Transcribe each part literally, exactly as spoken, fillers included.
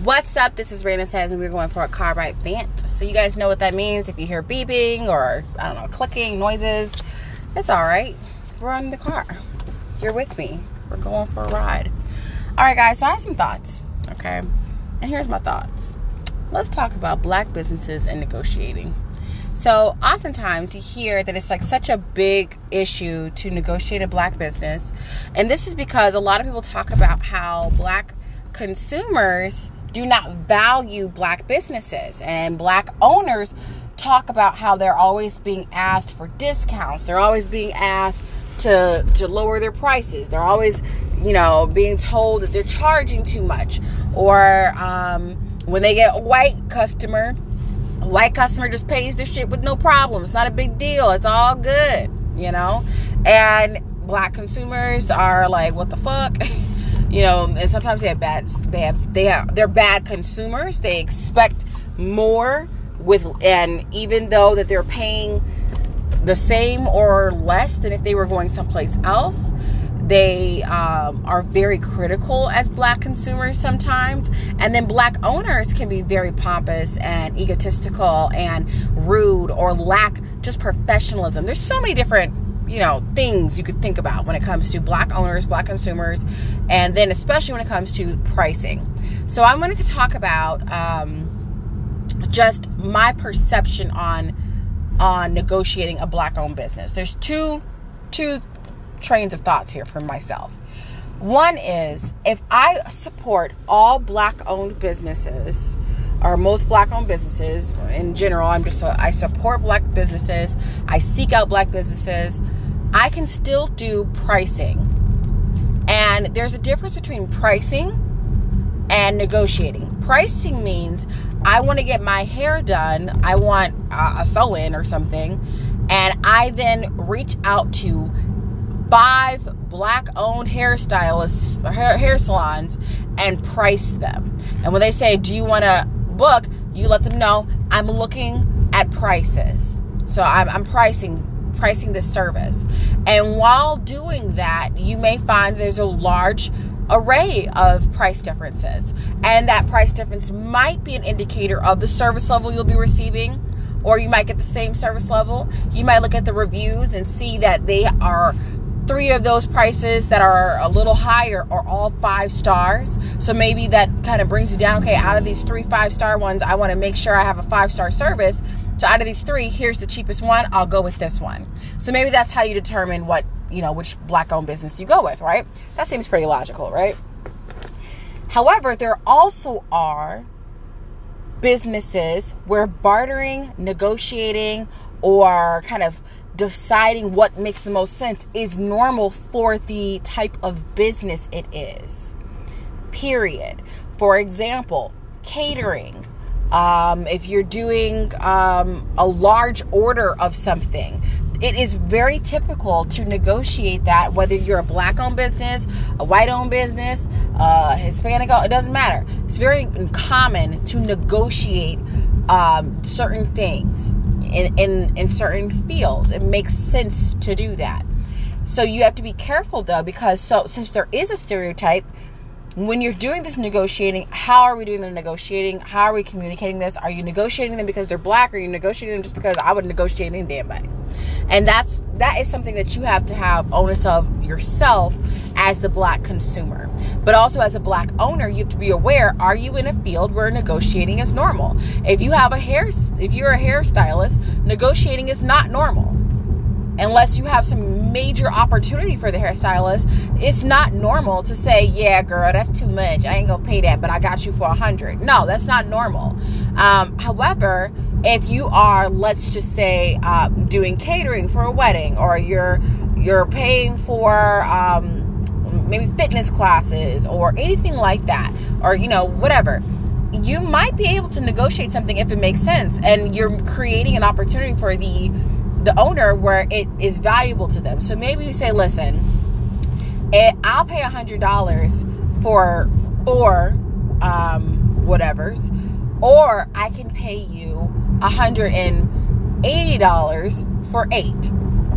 What's up? This is Raina Says, and we're going for a car ride vent. So you guys know what that means. If you hear beeping or, I don't know, clicking noises, it's all right. We're in the car. You're with me. We're going for a ride. All right, guys, so I have some thoughts, okay? And here's my thoughts. Let's talk about black businesses and negotiating. So oftentimes you hear that it's like such a big issue to negotiate a black business. And this is because a lot of people talk about how black consumers do not value black businesses, and black owners talk about how they're always being asked for discounts. They're always being asked to to lower their prices. They're always, you know, being told that they're charging too much. Or um, when they get a white customer, a white customer just pays their shit with no problem. It's not a big deal. It's all good, you know. And black consumers are like, what the fuck? You know, and sometimes they have bad, they have, they have, they're bad consumers. They expect more with, and even though that they're paying the same or less than if they were going someplace else, they um, are very critical as black consumers sometimes. And then black owners can be very pompous and egotistical and rude or lack just professionalism. There's so many different, you know, things you could think about when it comes to black owners, black consumers, and then especially when it comes to pricing. So I wanted to talk about um, just my perception on on negotiating a black-owned business. There's two two trains of thoughts here for myself. One is, if I support all black-owned businesses, or most black-owned businesses in general, I'm just a, I support black businesses. I seek out black businesses. I can still do pricing. And there's a difference between pricing and negotiating. Pricing means I want to get my hair done. I want a sew-in or something. And I then reach out to five black-owned hairstylists, hair, hair salons, and price them. And when they say, do you want to book, you let them know I'm looking at prices. So I'm, I'm pricing pricing this service. And while doing that, you may find there's a large array of price differences. And that price difference might be an indicator of the service level you'll be receiving, or you might get the same service level. You might look at the reviews and see that they are three of those prices that are a little higher are all five stars. So maybe that kind of brings you down. Okay, out of these three five-star ones, I want to make sure I have a five-star service. So out of these three, here's the cheapest one. I'll go with this one. So maybe that's how you determine what, you know, which black-owned business you go with, right? That seems pretty logical, right? However, there also are businesses where bartering, negotiating, or kind of deciding what makes the most sense is normal for the type of business it is. Period. For example, catering. Um, if you're doing um, a large order of something, it is very typical to negotiate that, whether you're a black-owned business, a white-owned business, uh, Hispanic, it doesn't matter. It's very common to negotiate um, certain things in, in, in certain fields. It makes sense to do that. So you have to be careful, though, because so since there is a stereotype, when you're doing this negotiating, how are we doing the negotiating? How are we communicating this? Are you negotiating them because they're black, or are you negotiating them just because I would negotiate any damn body? And that's that is something that you have to have onus of yourself as the black consumer. But also as a black owner, you have to be aware, are you in a field where negotiating is normal? If you have a hair, if you're a hairstylist, negotiating is not normal. Unless you have some major opportunity for the hairstylist, it's not normal to say, yeah, girl, that's too much. I ain't gonna pay that, but I got you for a hundred. No, that's not normal. Um, however, if you are, let's just say, uh, doing catering for a wedding, or you're you're paying for um, maybe fitness classes or anything like that, or you know whatever, you might be able to negotiate something if it makes sense, and you're creating an opportunity for the the owner where it is valuable to them. So maybe you say, listen, it, I'll pay a hundred dollars for four um, whatevers, or I can pay you a hundred and eighty dollars for eight.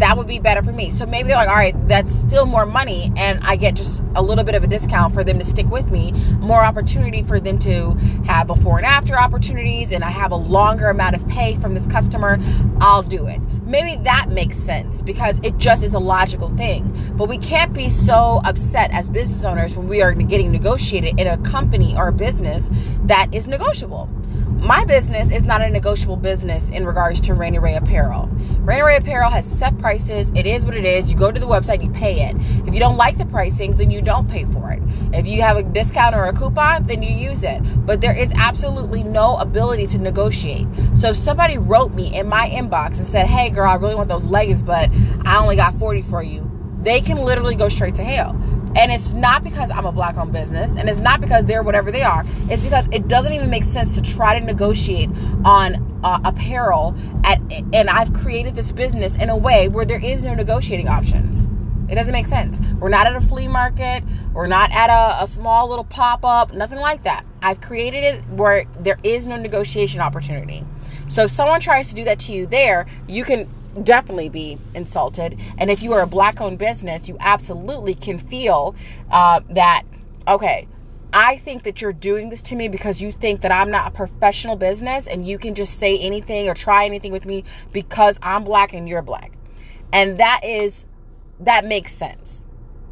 that would be better for me. So maybe they're like, all right, that's still more money, and I get just a little bit of a discount for them to stick with me, more opportunity for them to have before and after opportunities, and I have a longer amount of pay from this customer. I'll do it. Maybe that makes sense because it just is a logical thing. But we can't be so upset as business owners when we are getting negotiated in a company or a business that is negotiable. My business is not a negotiable business in regards to Rainy Ray Apparel. Rainy Ray Apparel has set prices. It is what it is. You go to the website, you pay it. If you don't like the pricing, then you don't pay for it. If you have a discount or a coupon, then you use it. But there is absolutely no ability to negotiate. So if somebody wrote me in my inbox and said, hey girl, I really want those leggings, but I only got forty for you, they can literally go straight to hell. And it's not because I'm a black-owned business, and it's not because they're whatever they are. It's because it doesn't even make sense to try to negotiate on uh, apparel. At, and I've created this business in a way where there is no negotiating options. It doesn't make sense. We're not at a flea market. We're not at a, a small little pop-up. Nothing like that. I've created it where there is no negotiation opportunity. So if someone tries to do that to you there, you can definitely be insulted. And if you are a black-owned business, you absolutely can feel uh, that, okay, I think that you're doing this to me because you think that I'm not a professional business and you can just say anything or try anything with me because I'm black and you're black. And that is, that makes sense.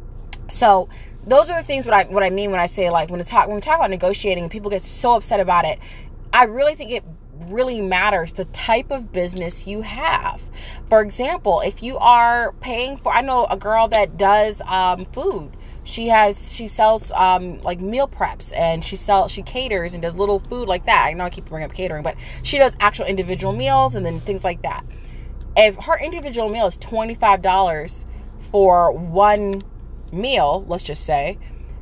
So those are the things what I what I mean when I say, like, when we talk when we talk about negotiating and people get so upset about it, I really think it really matters the type of business you have. For example, if you are paying for, I know a girl that does um, food. She has, she sells um, like meal preps, and she sells, she caters and does little food like that. I know I keep bringing up catering, but she does actual individual meals and then things like that. If her individual meal is twenty-five dollars for one meal, let's just say,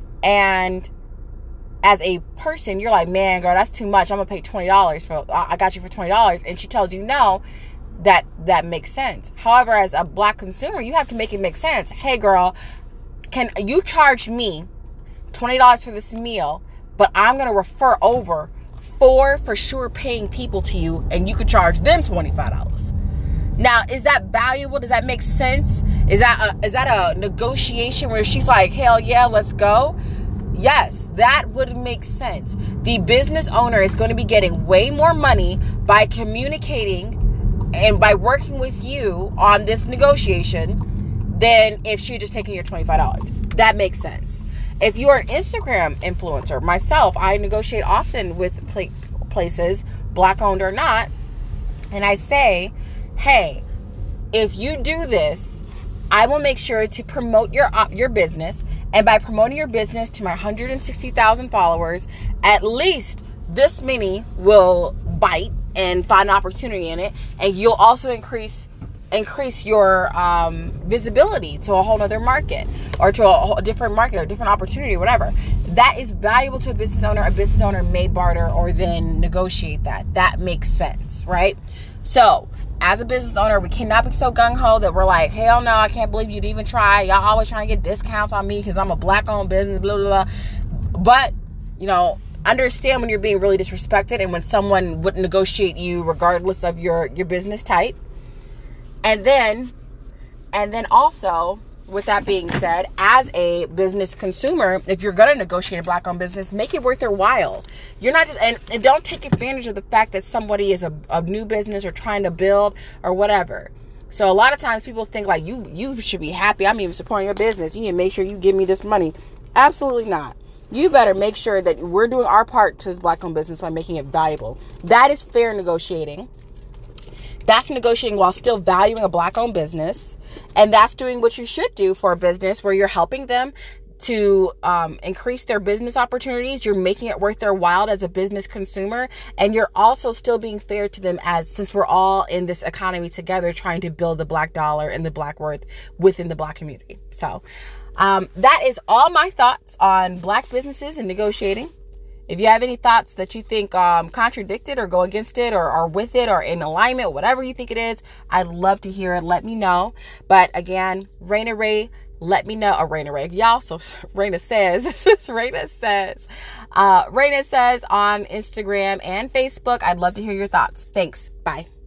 and as a person, you're like, man, girl, that's too much. I'm going to pay twenty dollars for, I got you for twenty dollars. And she tells you no, that, that makes sense. However, as a black consumer, you have to make it make sense. Hey girl, can you charge me twenty dollars for this meal, but I'm going to refer over four for sure paying people to you, and you could charge them twenty-five dollars. Now, is that valuable? Does that make sense? Is that a, is that a negotiation where she's like, hell yeah, let's go? Yes, that would make sense. The business owner is going to be getting way more money by communicating and by working with you on this negotiation than if she just taking your twenty-five dollars. That makes sense. If you are an Instagram influencer, myself, I negotiate often with places, black owned or not, and I say, hey, if you do this, I will make sure to promote your your business. And by promoting your business to my one hundred sixty thousand followers, at least this many will bite and find an opportunity in it. And you'll also increase increase your um, visibility to a whole other market, or to a, whole, a different market or different opportunity, or whatever. That is valuable to a business owner. A business owner may barter or then negotiate that. That makes sense, right? So as a business owner, we cannot be so gung-ho that we're like, hell no, I can't believe you'd even try. Y'all always trying to get discounts on me because I'm a black-owned business, blah, blah, blah. But, you know, understand when you're being really disrespected and when someone would negotiate you regardless of your, your business type. And then, and then also, with that being said, as a business consumer, if you're going to negotiate a black-owned business, make it worth their while. You're not just, and, and don't take advantage of the fact that somebody is a, a new business or trying to build or whatever. So a lot of times people think like, you, you should be happy. I'm even supporting your business. You need to make sure you give me this money. Absolutely not. You better make sure that we're doing our part to this black-owned business by making it valuable. That is fair negotiating. That's negotiating while still valuing a black-owned business. And that's doing what you should do for a business where you're helping them to um, increase their business opportunities. You're making it worth their while as a business consumer. And you're also still being fair to them, as since we're all in this economy together trying to build the black dollar and the black worth within the black community. So um, that is all my thoughts on black businesses and negotiating. If you have any thoughts that you think um, contradict it or go against it or are with it or in alignment, whatever you think it is, I'd love to hear it. Let me know. But again, Raina Ray, let me know. Or Raina Ray, y'all. So Raina says, this is Raina says, uh, Raina says on Instagram and Facebook. I'd love to hear your thoughts. Thanks. Bye.